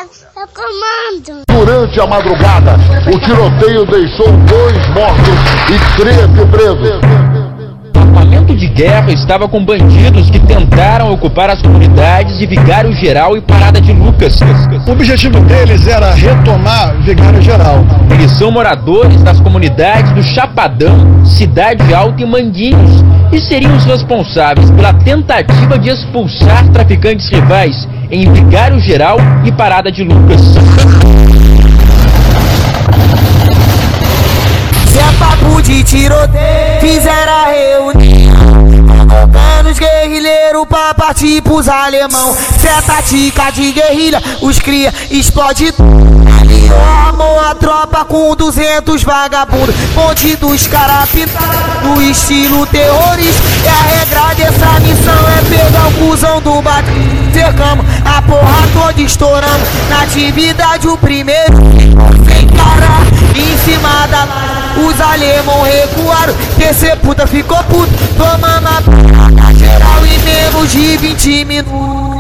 eu comando. Durante a madrugada, o tiroteio deixou 2 mortos e 13 presos. O armamento de guerra estava com bandidos que tentaram ocupar as comunidades de Vigário Geral e Parada de Lucas. O objetivo deles era retomar Vigário Geral. Eles são moradores das comunidades do Chapadão, Cidade Alta e Manguinhos e seriam os responsáveis pela tentativa de expulsar traficantes rivais em Vigário Geral e Parada de Lucas. Se é papo de tiroteio, fizeram a reunião, convocando os guerrilheiros pra partir pros alemão. Se é tática de guerrilha, os cria explode tudo. Armou a tropa com 200 vagabundos, monte dos caras pintados no estilo terrorista. E a regra dessa missão é pegar o cuzão do bate. Cercamos a porra toda, estouramos na atividade o primeiro. Sem cara, em cima da laje, os alemão recuaram. Esse puta ficou puto, tomando a p*** geral em menos de 20 minutos.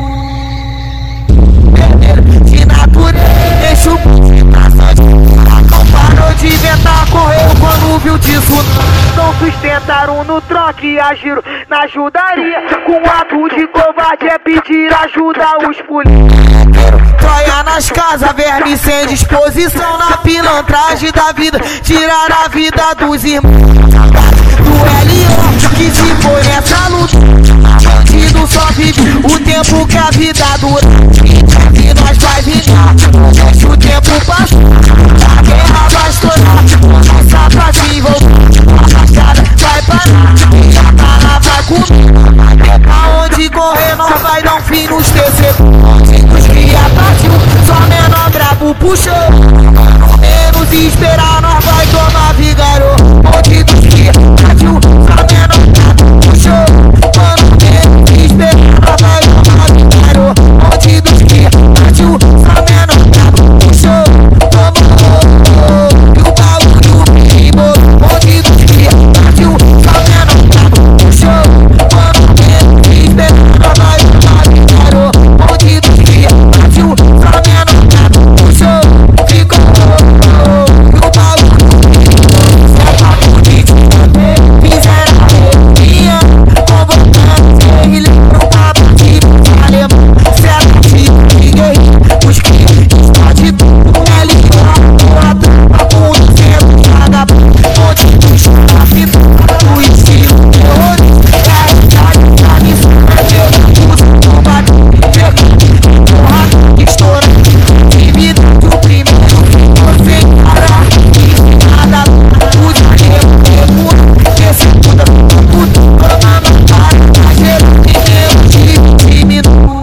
De natureza, deixa o não parou de inventar, correu quando viu disso. Não sustentaram no troque e agiram na ajudaria. Com ato de covarde é pedir ajuda aos políticos. Troia nas casas, verme sem disposição, na pilantragem da vida, tirar a vida dos irmãos do L.O. que se foi nessa luta. Bandido só vive o tempo que a vida dura, e nós vai vingar, deixa o tempo passar, a guerra vai estourar, nossa pra se envolver, a estrada vai parar, e a bala vai comer. Aonde correr nós vai dar um fim nos TC. Os cria partiu, só menor brabo puxou, menos esperar nós vai tomar Vigário. Onde dos cria partiu, só menor brabo puxou, mano menos esperar nós vai tomar Vigário. Onde dos cria partiu, só menor brabo puxou, tomou e o bagulho rimou. Onde dos cria partiu, só menor brabo puxou, mano menos esperar nós vai tomar Vigário. Onde dos cria partiu, só menor brabo puxou, ficou e o bagulho rimou. Se é papo de tiroteio, fizeram a reunião, convocando os guerrilheiros pra partir pros alemão. Se é tática de guerrilha, os cria explode tudo. L.O. a tropa com 200 vagabundos, monte dos caras pintados no estilo terrorista. É a realidade da missão, é pegar o cuzão do bate. Porra, estoura, atividade o primeiro. Você encara, e nada, os alemão recuam. Esse puta ficou puto, tomando para a gelo em menos de 20 minutos.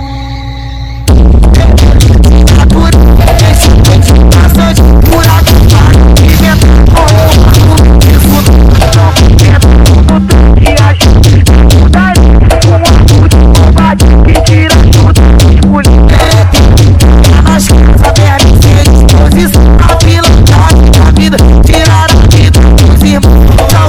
Esse puto bastante buraco, para inventa, correu, isso não tenta, tudo que ajuda, mudaria, com ato de combate, que tira tudo dos políticos. Nas casas, verme sem disposição, a pilantragem da vida, tirar a vida dos irmãos.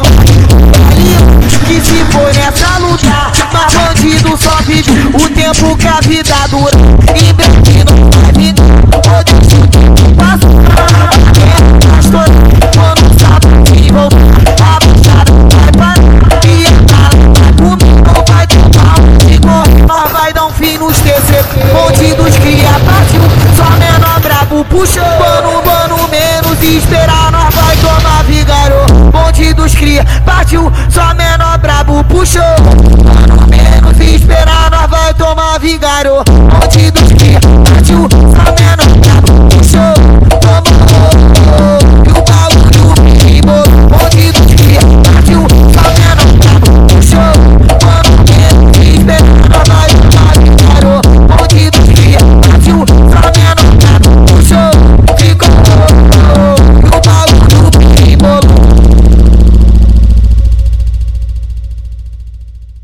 Que se foi nessa luta, mas bandido só vive o tempo que a vida dura. E breve não vai vir, hoje o tempo passa, a guerra tá estourando, quando sabe se envolver, a baixada vai parar, e a bala vai comer, não vai tomar de correr, nós vai dar um fim nos TCP. Bandidos cria partiu, só menor brabo puxou, mano menos esperar, nós vai tomar Vigário. Bandidos cria partiu, só menor brabo puxou, mano menos esperar, nós vai tomar Vigário. Bandidos cria partiu, só menor brabo puxou, tomou e o bagulho rimou. Bandidos cria partiu, só menor brabo puxou, mano menos esperar, nós vai tomar Vigário. Bandidos cria partiu, só menor brabo puxou, ficou e o bagulho rimou.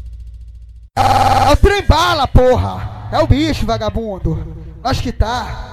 É o trem bala, porra! É o bicho, vagabundo! Nós que tá!